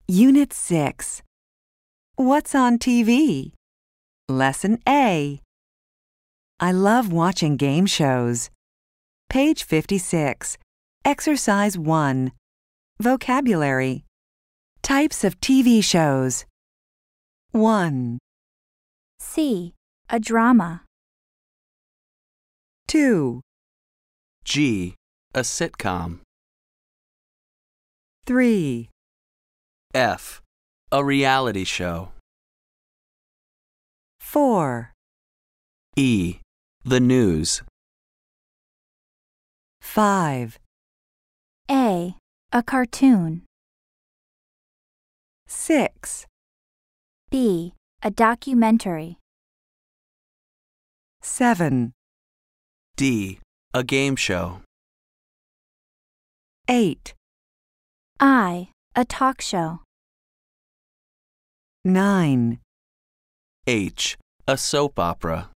Unit 6. What's on TV? Lesson A. I love watching game shows. Page 56. Exercise 1. Vocabulary. Types of TV shows. 1, C. A drama. 2, G. A sitcom. 3, F. A reality show. 4, E. The news. 5, A. A cartoon. 6, B. A documentary. 7, D. A game show. 8, I. A talk show. 9, H. A soap opera.